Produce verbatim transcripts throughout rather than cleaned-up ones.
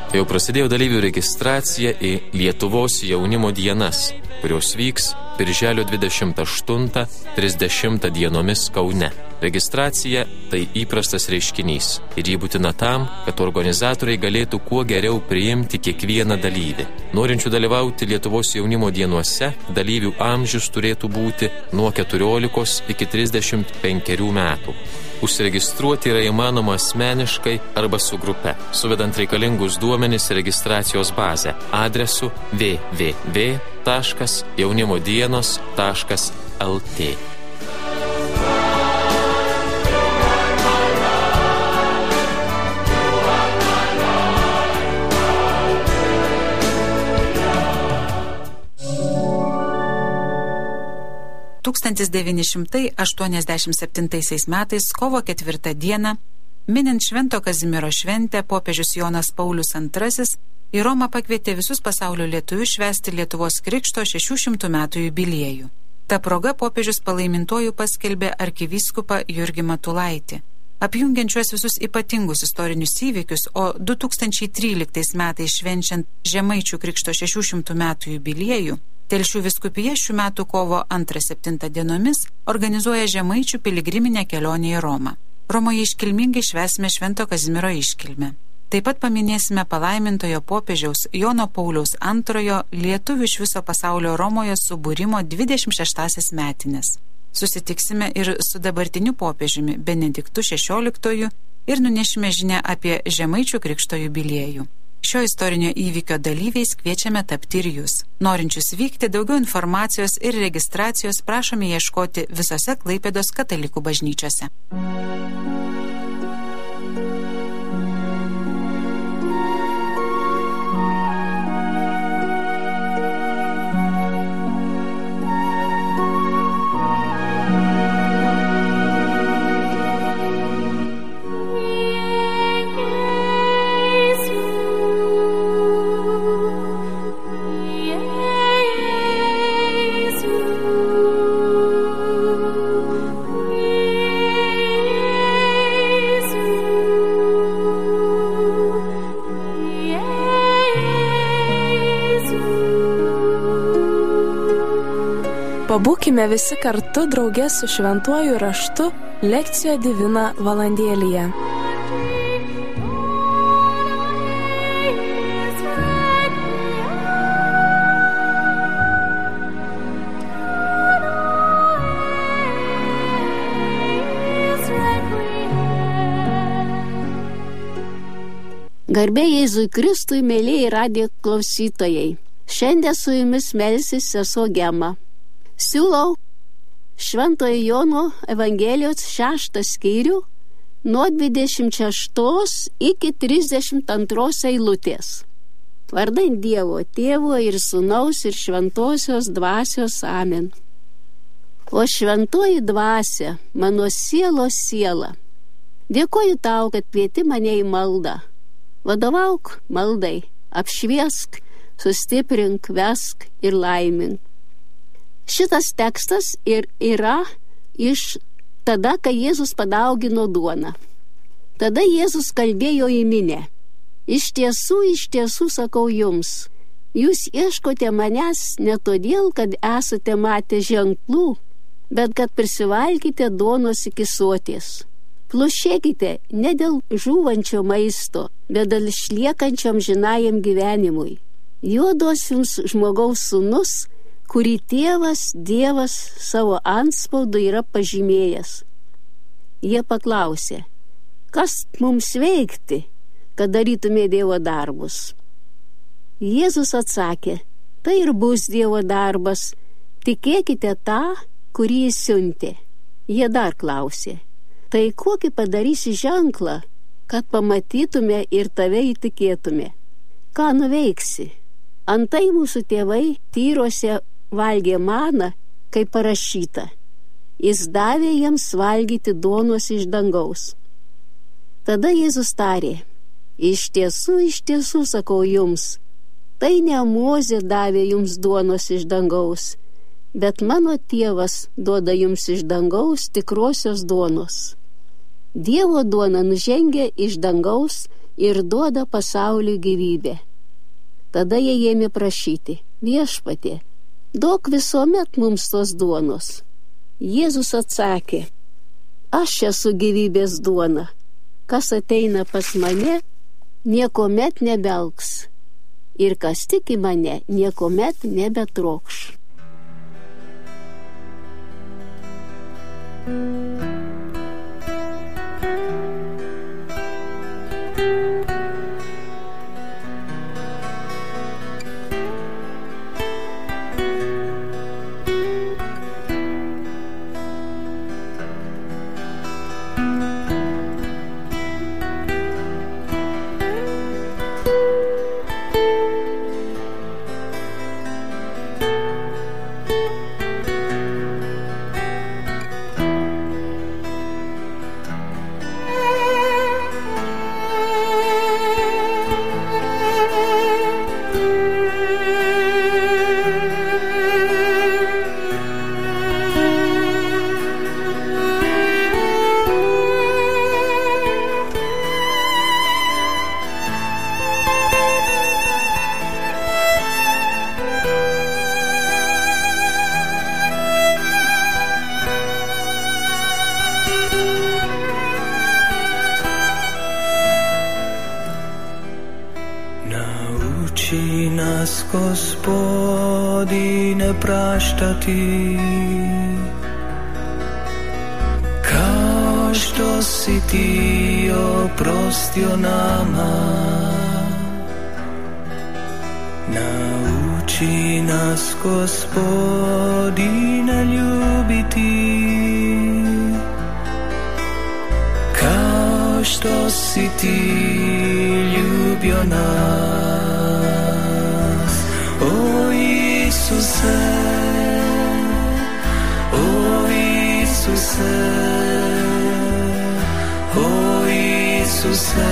Jau prasidėjo dalyvių registracija į Lietuvos jaunimo dienas, kurios vyks birželio dvidešimt aštuntą trisdešimtą dienomis Kaune. Registracija tai įprastas reiškinys ir ji būtina tam, kad organizatoriai galėtų kuo geriau priimti kiekvieną dalyvį. Norinčių dalyvauti Lietuvos jaunimo dienuose dalyvių amžius turėtų būti nuo keturiolikos iki trisdešimt penkerių metų. Užsiregistruoti yra įmanoma asmeniškai arba su grupe, suvedant reikalingus duomenis registracijos bazę adresu w w w taškas jaunimodienos taškas l t. tūkstantis devyni šimtai aštuoniasdešimt septintaisiais metais kovo ketvirtą dieną, minint Švento Kazimiero šventę, popiežius Jonas Paulius antrasis į Romą pakvietė visus pasaulio lietuvius švęsti Lietuvos krikšto šešių šimtų metų jubiliejų. Ta proga popiežius palaimintuoju paskelbė arkivyskupą Jurgį Matulaitį. Apjungiančios visus ypatingus istorinius įvykius, o du tūkstančiai tryliktais metais švenčiant Žemaičių krikšto šešių šimtų metų jubiliejų, Telšių vyskupija šių metų kovo antrą septintą dienomis organizuoja Žemaičių piligriminę kelionę į Romą. Romoje iškilmingai švęsime Švento Kazimiero iškilmę. Taip pat paminėsime palaimintojo popiežiaus Jono Pauliaus antrojo lietuvių iš viso pasaulio Romoje subūrimo dvidešimt šeštąsias metines. Susitiksime ir su dabartiniu popiežiumi Benediktu šešioliktuoju ir nunešime žinią apie Žemaičių krikšto jubiliejų. Šio istorinio įvykio dalyviais kviečiame tapti ir jūs. Norinčius vykti, daugiau informacijos ir registracijos prašome ieškoti visose Klaipėdos katalikų bažnyčiose. Pabūkime visi kartu drauge su šventuoju raštu Lekcijo Divina valandėlyje. Garbė Jėzui Kristui, mėlyjei radijo klausytojai. Šiandien su jumis melsis sesuo Gema. Siūlau Šventojo Jono Evangelijos šeštą skyrių nuo dvidešimt šeštos iki trisdešimt antros eilutės. Vardant Dievo Tėvo ir Sūnaus ir Šventosios Dvasios. Amen. O šventoji dvasia, mano sielos siela, dėkoju tau, kad kvieti mane į maldą. Vadovauk maldai, apšviesk, sustiprink, vesk ir laimink. Šitas tekstas ir yra iš tada, kai Jėzus padaugino duoną. Tada Jėzus kalbėjo į minią. Iš tiesų, iš tiesų sakau jums, jūs ieškote manęs ne todėl, kad esate matę ženklų, bet kad prisivalkite duonos iki soties. Plušėkite ne dėl žūvančio maisto, bet dėl išliekančiam žinajam gyvenimui. Jo duos jums žmogaus sūnus, kurį tėvas Dievas savo antspaudu yra pažymėjęs. Jie paklausė, kas mums veikti, kad darytume Dievo darbus? Jėzus atsakė, tai ir bus Dievo darbas, tikėkite tą, kurį jis siuntė. Jie dar klausė, tai kokį padarysi ženklą, kad pamatytume ir tave įtikėtume? Ką nuveiksi? Antai mūsų tėvai tyrose valgė maną, kaip parašyta. Jis davė jiems valgyti duonos iš dangaus. Tada Jėzus tarė, iš tiesų, iš tiesų sakau jums, tai ne Mozė davė jums duonos iš dangaus, bet mano tėvas duoda jums iš dangaus tikrosios duonos. Dievo duona nužengia iš dangaus ir duoda pasauliui gyvybę. Tada jie ėmė prašyti: Viešpatie, duok visuomet mums tos duonos. Jėzus atsakė: Aš esu gyvybės duona. Kas ateina pas mane, niekomet nebelgs. Ir kas tiki mane, niekomet nebetrokš. Gospodine, praštati, kao što si ti oprostio nama. Nauči nas, Gospodine, ljubiti, kao što si ti ljubio nas. O Isuse, o Isuse, o Isuse,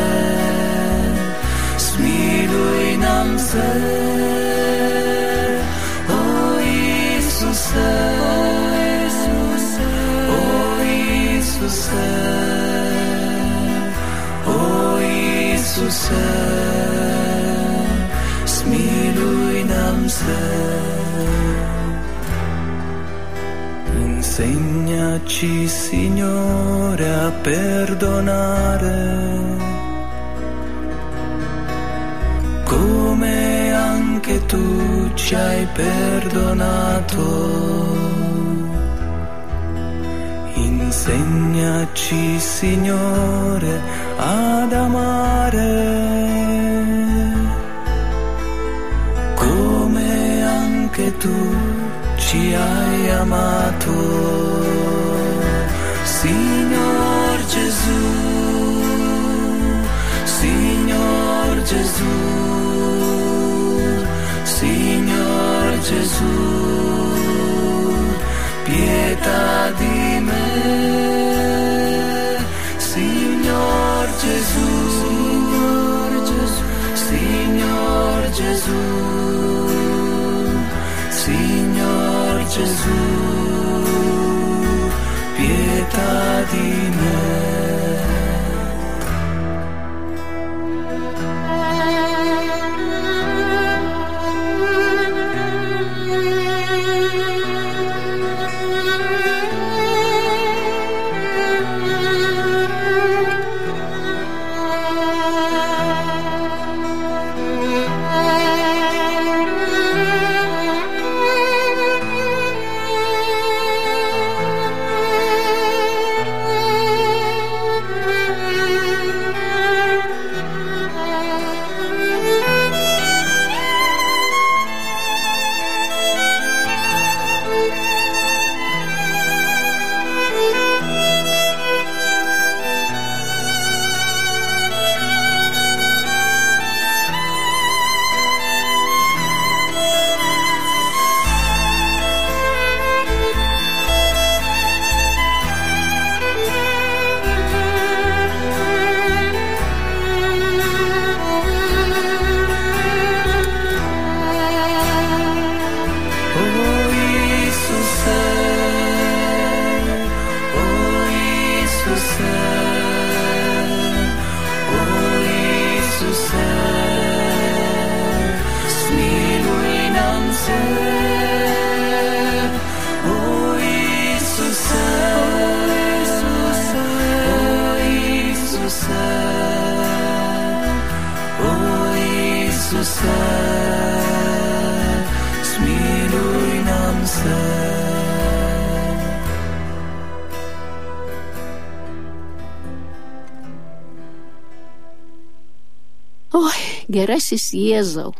smiluj nam se. O Isuse, o Isuse, o Isuse, smiluj nam se. Insegnaci, Signore, a perdonare, come anche tu ci hai perdonato. Insegnaci, Signore, ad amare, come anche tu ci hai amato. Signor Gesù, Signor Gesù, Signor Gesù, pietà di me. Signor Gesù, Signor Gesù, Signor Gesù, pietà di me. Oi, gerasis Jėzau.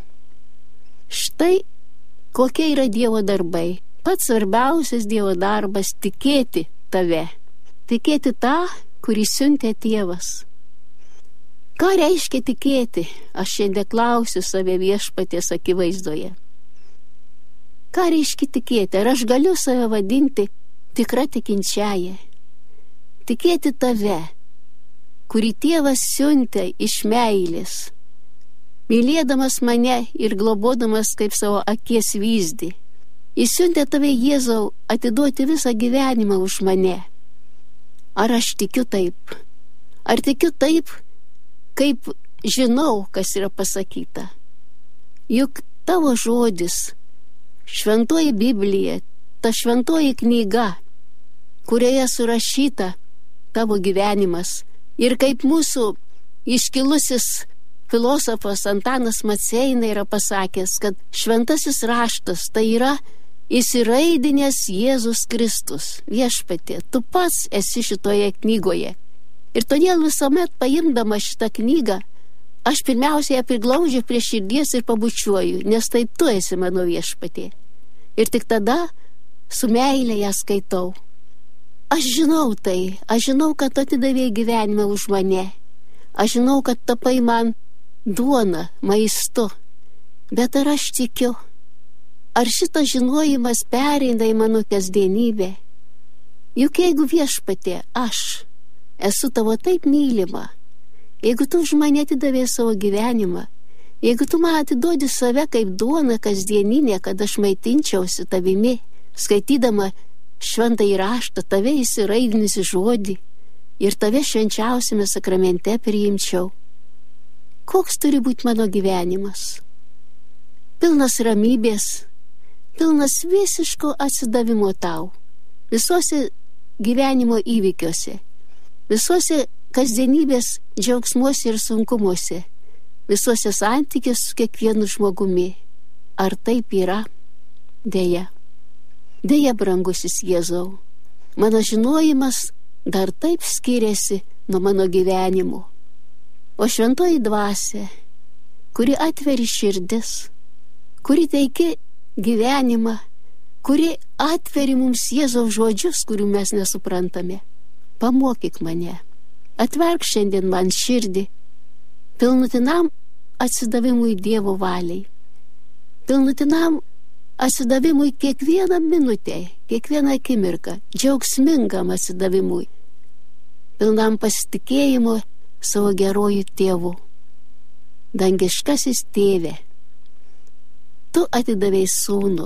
Štai kokie yra Dievo darbai. Pats svarbiausias Dievo darbas - tikėti tave. Tikėti tą, kurį siuntė Tėvas. Ką reiškia tikėti? Aš šiandien klausiu save Viešpaties akivaizdoje. Ką reiškia tikėti? Ar aš galiu save vadinti tikra tikinčiaja? Tikėti tave, kurį Tėvas siuntė iš meilės, mylėdamas mane ir globodamas kaip savo akies vyzdį. Jis siuntė tave, Jėzau, atiduoti visą gyvenimą už mane. Ar aš tikiu taip? Ar tikiu taip, kaip žinau, kas yra pasakyta? Juk tavo žodis, šventoji Biblija, ta šventoji knyga, kurioje surašyta tavo gyvenimas, ir kaip mūsų iškilusis filosofas Antanas Maceina yra pasakęs, kad šventasis raštas tai yra įsiraidinęs Jėzus Kristus. Viešpatie, tu pats esi šitoje knygoje. Ir todėl visuomet paimdama šitą knygą, aš pirmiausiai ją priglaudžiu prie širdies ir pabučiuoju, nes tai tu esi mano Viešpatie. Ir tik tada su meilė ją skaitau. Aš žinau tai, aš žinau, kad atidavėjai gyvenimą už mane. Aš žinau, kad tapai man duona, maistu. Bet ar aš tikiu? Ar šitas žinojimas pereina į mano kasdienybę? Juk jeigu Viešpatie, aš esu tavo taip mylima, jeigu tu už mane atidavėjai savo gyvenimą, jeigu tu man atiduodi save kaip duona kasdieninė, kad aš maitinčiausi tavimi, skaitydama šventąjį raštą, tave įsiraidinusi žodį ir tave švenčiausiame sakramente priimčiau. Koks turi būti mano gyvenimas? Pilnas ramybės, pilnas visiško atsidavimo tau, visuose gyvenimo įvykiuose, visuose kasdienybės džiaugsmuose ir sunkumuose, visuose santykiuose su kiekvienu žmogumi. Ar taip yra? Deja. Deja, brangusis Jėzau, mano žinojimas dar taip skiriasi nuo mano gyvenimo. O šventoji dvasia, kuri atveri širdis, kuri teikia gyvenimą, kuri atveri mums Jėzaus žodžius, kurių mes nesuprantame, pamokyk mane, atverk šiandien man širdį, pilnutinam atsidavimui Dievo valiai, pilnutinam atsidavimui kiekvieną minutę, kiekvieną akimirką, džiaugsmingam atsidavimui, pilnam pasitikėjimo savo gerojų tėvų. Dangiškasis Tėve, tu atidavei sūnų,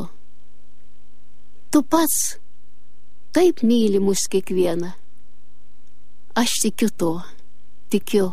tu pats taip myli mus kiekvieną. Aš tikiu to, tikiu.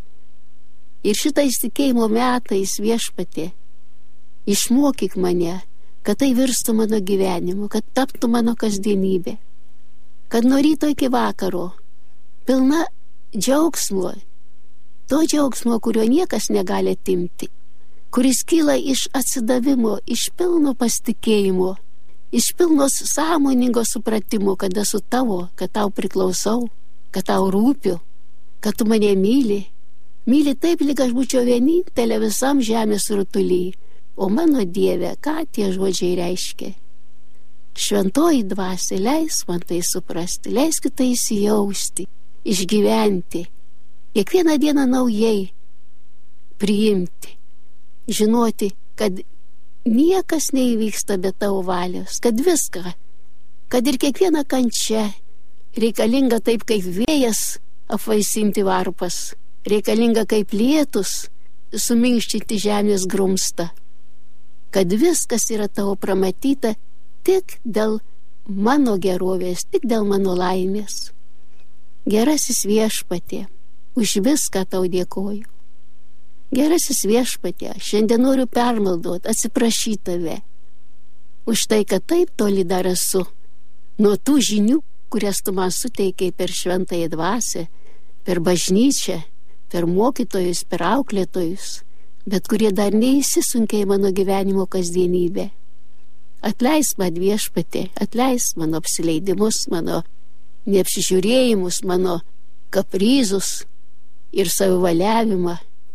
Ir šitais tikėjimo metais, Viešpatie, išmokyk mane, kad tai virstų mano gyvenimu, kad taptų mano kasdienybė, kad nuo ryto iki vakaro pilna džiaugsmo, to džiaugsmo, kurio niekas negali atimti, kuris kyla iš atsidavimo, iš pilno pasitikėjimo, iš pilnos sąmoningo supratimo, kad esu tavo, kad tau priklausau, kad tau rūpiu, kad tu mane myli, myli taip, lyg aš būčiau vienintelė visam žemės rutuly. O mano Dieve, ką tie žodžiai reiškia? Šventoji dvasia, leisk man tai suprasti, leisk tai įsijausti, išgyventi, kiekvieną dieną naujai priimti, žinoti, kad niekas neįvyksta be tavo valios, kad viską, kad ir kiekviena kančia reikalinga taip kaip vėjas apvaisinti varpas, reikalinga kaip lietus suminkštyti žemės grumstą, kad viskas yra tavo pramatyta tik dėl mano gerovės, tik dėl mano laimės. Gerasis Viešpatie, už viską tau dėkoju. Gerasis Viešpatie, šiandien noriu permaldoti, atsiprašyti tave už tai, kad taip toli dar esu nuo tų žinių, kurias tu man suteikiai per šventąją dvasią, per bažnyčią, per mokytojus, per auklėtojus, bet kurie dar neįsisunkia į mano gyvenimo kasdienybę. Atleisk man, Viešpatie, atleisk mano apsileidimus, mano neapsižiūrėjimus, mano kaprizus ir savivaliavimą,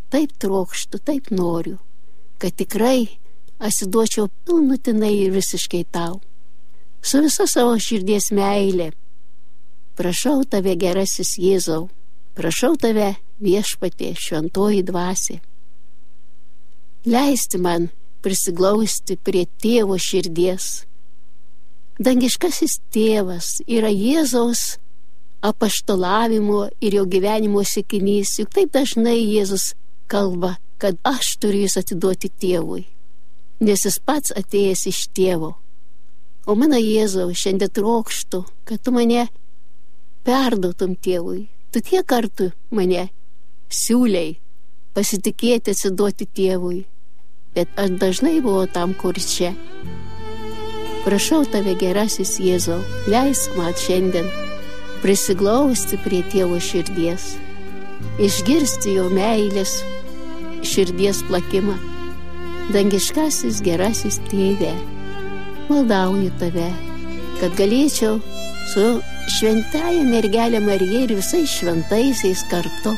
taip trokštu, taip noriu, kad tikrai asiduočiau pilnutinai ir visiškai tau. Su visa savo širdies meilė. Prašau tave, gerasis Jėzau, prašau tave, viešpatie, šventoji dvasia. Leisti man prisiglausti prie tėvo širdies. Dangiškasis tėvas yra Jėzaus apaštalavimo ir jo gyvenimo siekinys. Juk taip dažnai Jėzus kalba, kad aš turiu jūs atiduoti tėvui, nes jis pats atėjęs iš tėvo. O mano Jėzau, šiandien trokštu, kad tu mane perduotum tėvui. Tu tiek kartų mane siūlei pasitikėti atsiduoti tėvui, bet aš dažnai buvau tam, kur čia. Prašau tave, gerasis Jėzau, leisk man šiandien prisiglausti prie tėvo širdies, išgirsti jo meilės širdies plakimą. Dangiškasis gerasis tėve, maldauju tave, kad galėčiau su šventąja mergelė Marija ir visais šventaisiais kartu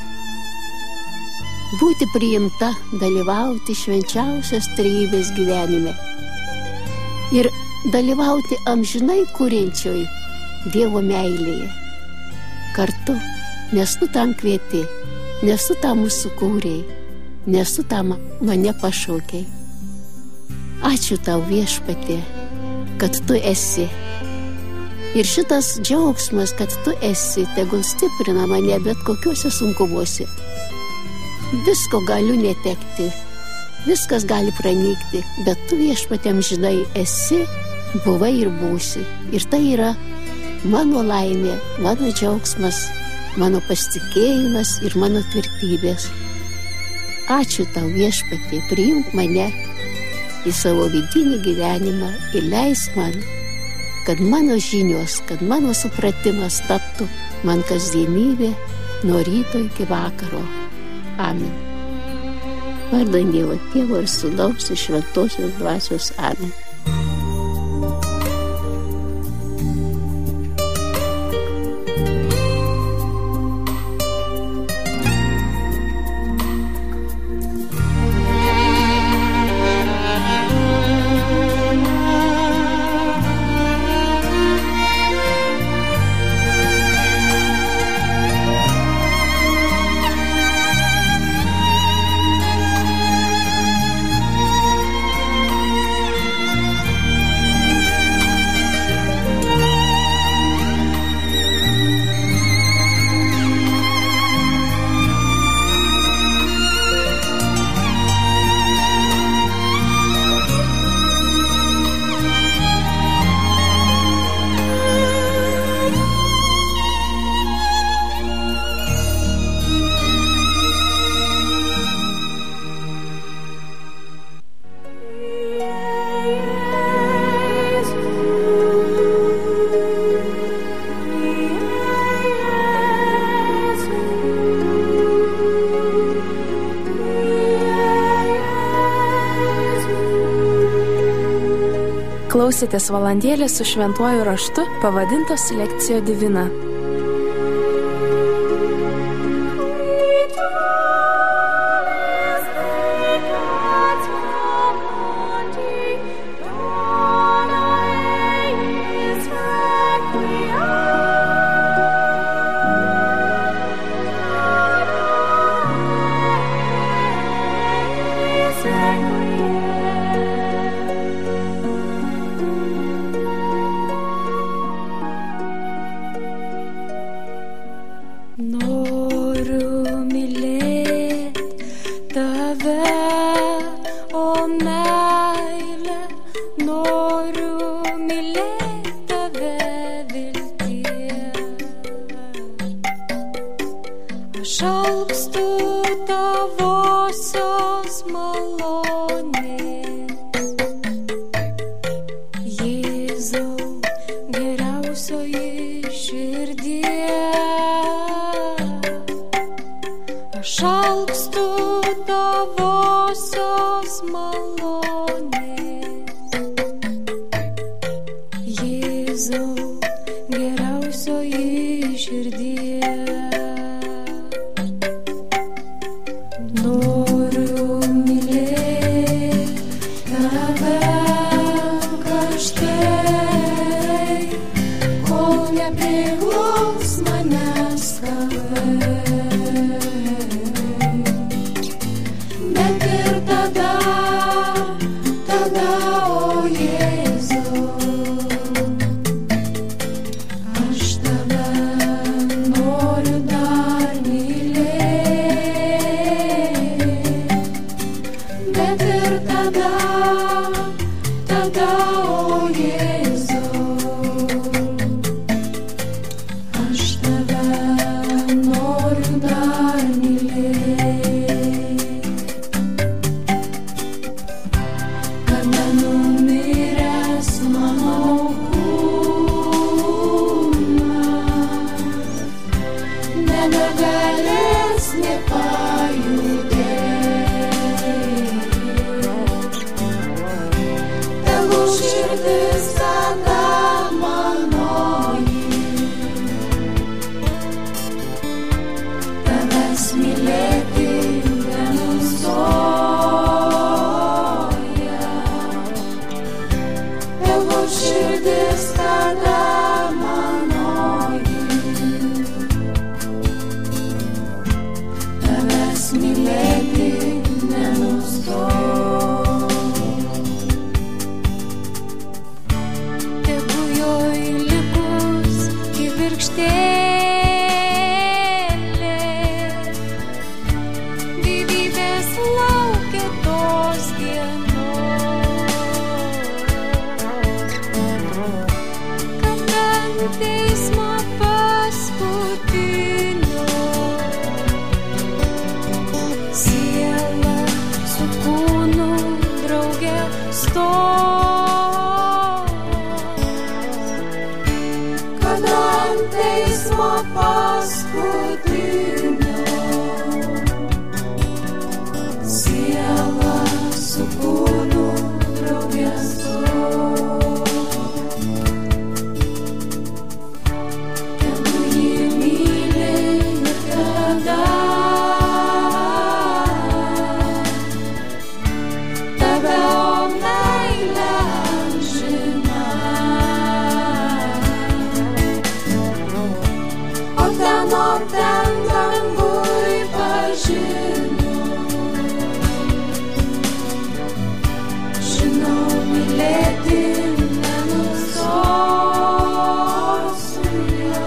būti priimta, dalyvauti švenčiausios trejybės gyvenime ir dalyvauti amžinai kuriančioj Dievo meilėje kartu, nes tu tam kvieti, nes tu tam mūsų kūrei, nes tu tam mane pašaukei. Ačiū tau, viešpatie, kad tu esi. Ir šitas džiaugsmas, kad tu esi, tegul stiprina mane bet kokiuose sunkumuose. Visko galiu netekti, viskas gali pranykti, bet tu, viešpatie, amžinai esi, buvai ir būsi. Ir tai yra mano laimė, mano džiaugsmas, mano pasitikėjimas ir mano tvirtybės. Ačiū tau, viešpatie, priimk mane į savo vidinį gyvenimą ir leisk man, kad mano žinios, kad mano supratimas taptų man kasdienybė nuo ryto iki vakaro. Amen. Vardan Dievo Tėvo ir Sūnaus ir Šventosios Dvasios. Amen. Klausėtės valandėlės su šventuoju raštu pavadintos Lectio Divina. No. galės nepajudėti. Tegu širdis tada manoji tavęs mylėti nenustoja. Tegu širdis tada mylėti nenustoja. Tegu joj likus kibirkštėlė gyvybės laukia tos dienos, kada teismo paskutinio siela su kūnu drauge stos. Kada ant teismo paskutinio siela su kūnu drauge stos. Tegu jį myli ir tada ten danguj pažino. Žinau, mylėti nenustosiu jo.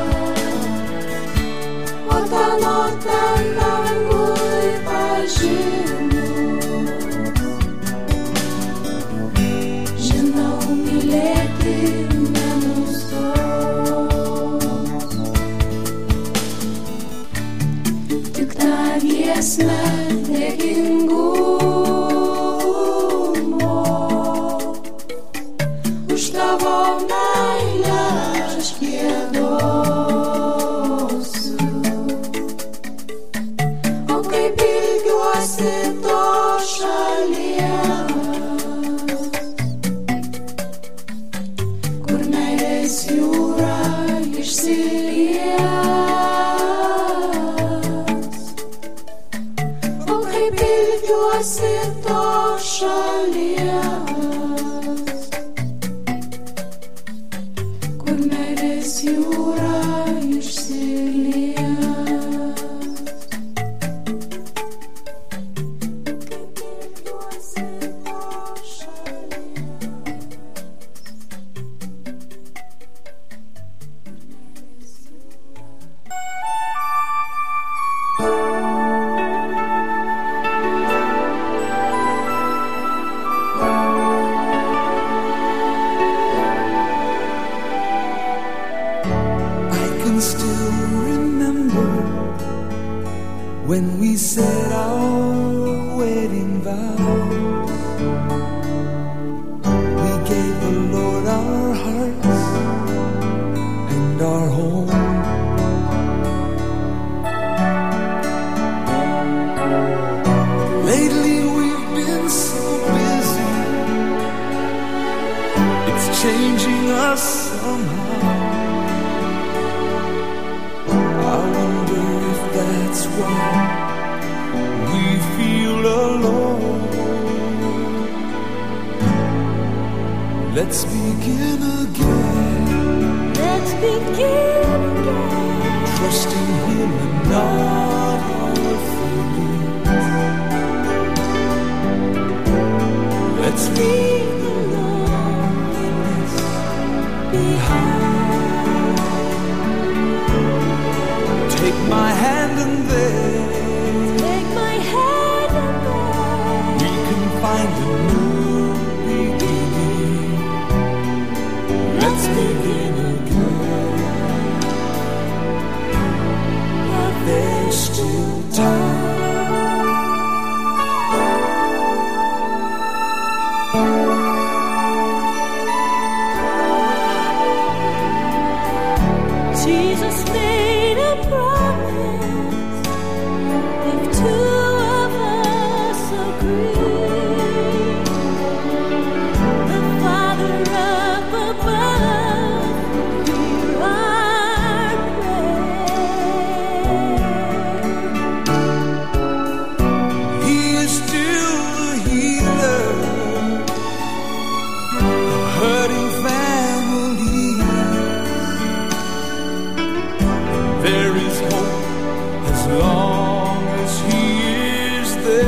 O ten, o ten danguj pažino. Žinau, mylėti giesmę dėkingumo už tavo meilę aš giedosiu. O kaip ilgiuosi to šalies, kur meilės jūra išsilieja. Ilgiuosi to šalies, kur meilės jūra išsilies. Ilgiuosi to when we said our wedding vows. We gave the Lord our hearts and our home. Lately we've been so busy, it's changing us somehow. I wonder if that's why we feel alone. Let's begin again. Let's begin again. Trusting Him and not our feelings. Let's leave the loneliness behind. Take my hand and then Take my hand and then we can find a new beginning. Let's begin again. But there's still time. Jesus made a promise long as He is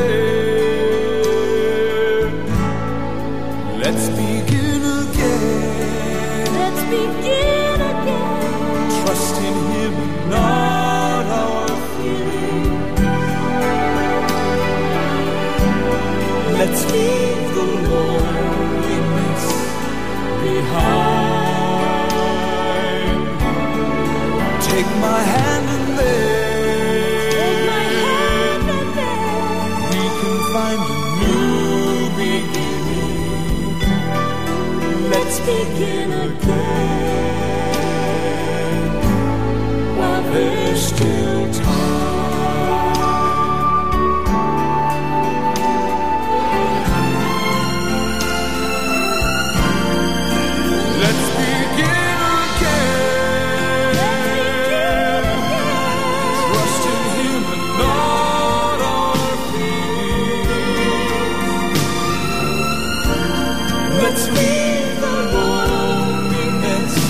there. Let's begin again. Let's begin again. Trust in Him and not our feelings. Let's leave the loneliness behind. Take my hand and there, Take my hand and there we can find a new beginning. Let's begin again while there's still time. Let's begin again. Trust in Him and not our feelings. Let's leave the loneliness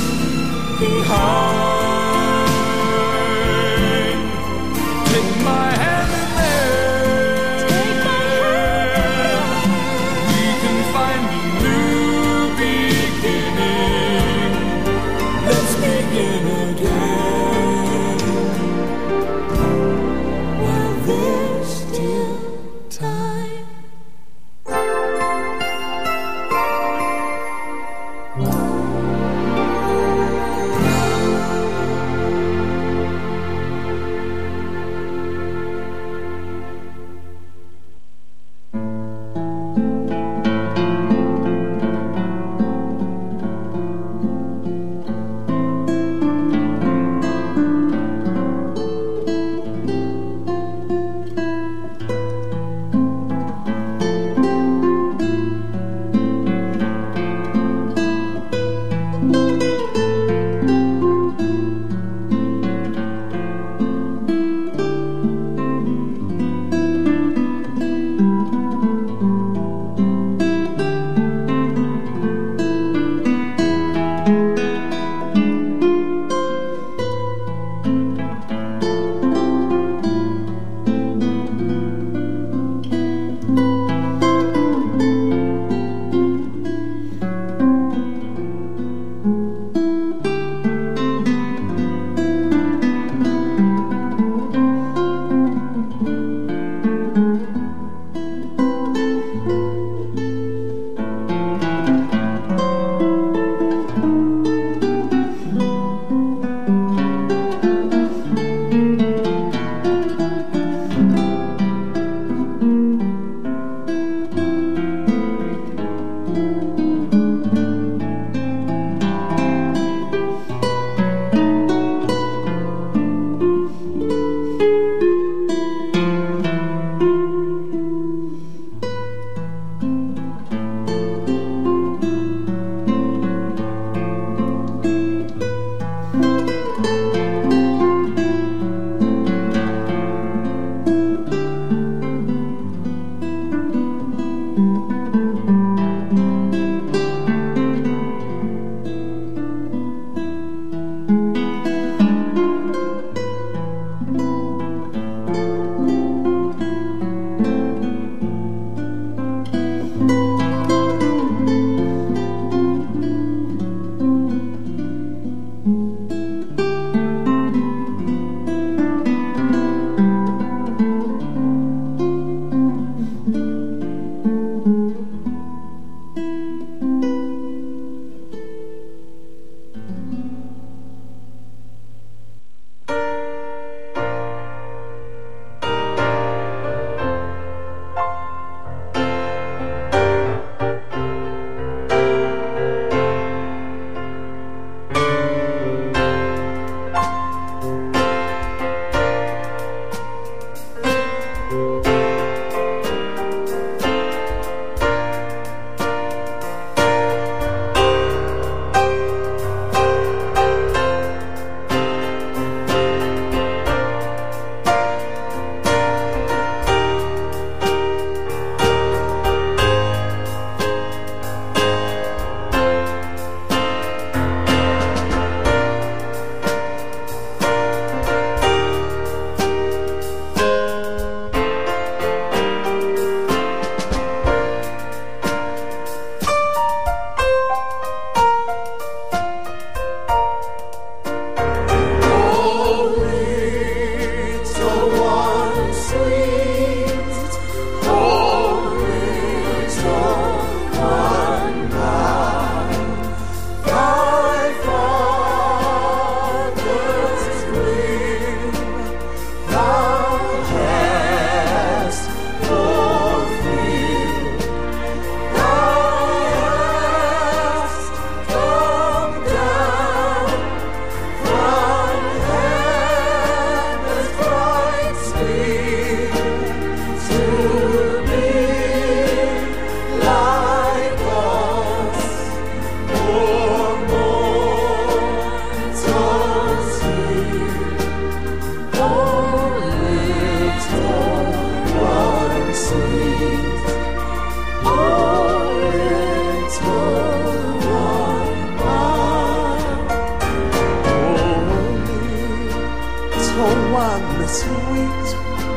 sweet,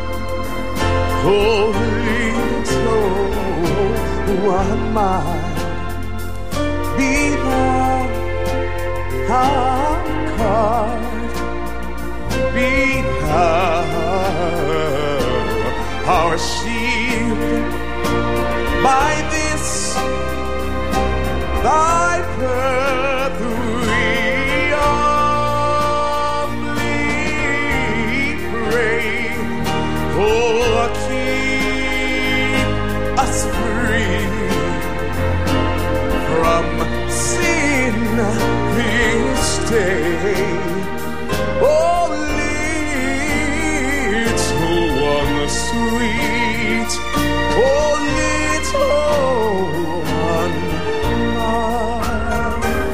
oh, little one mine, be thou our guard, be thou our shield, by this thy birth we humbly pray. Oh, keep us free from sin this day. Oh, little one sweet, oh, little one mine.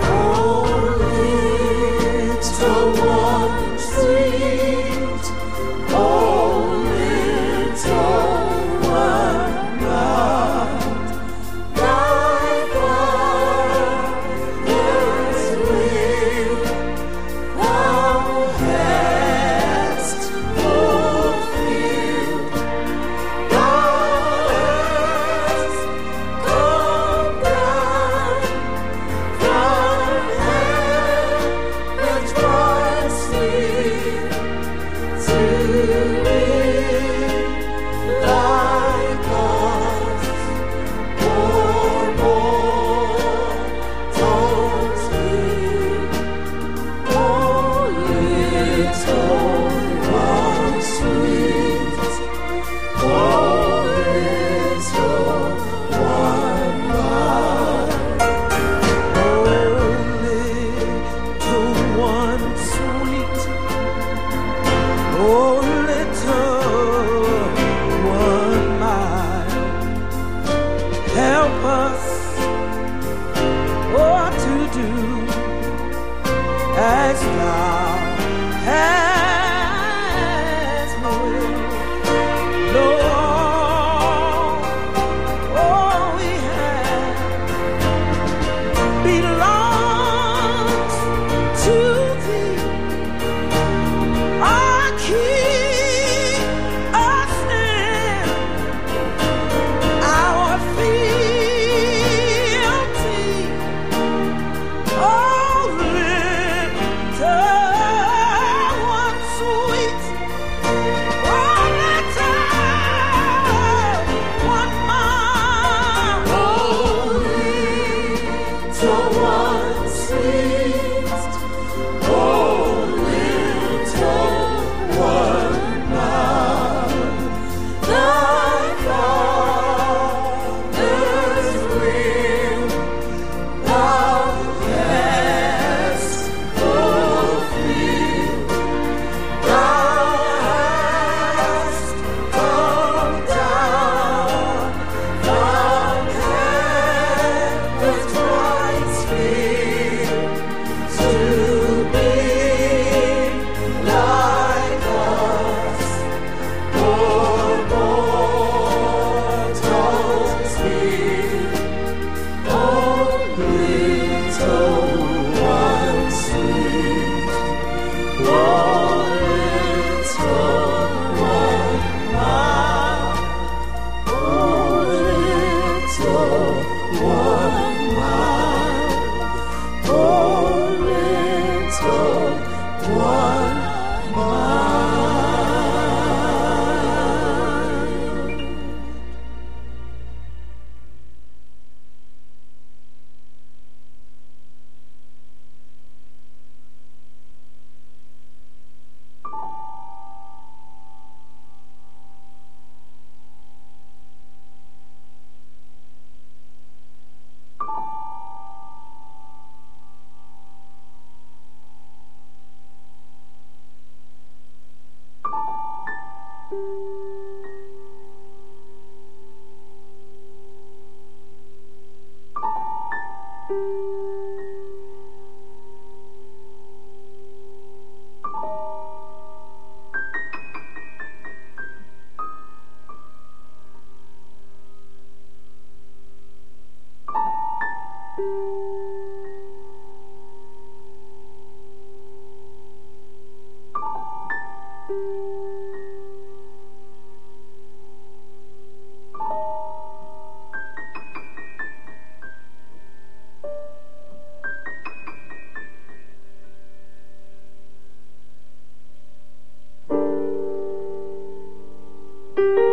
you.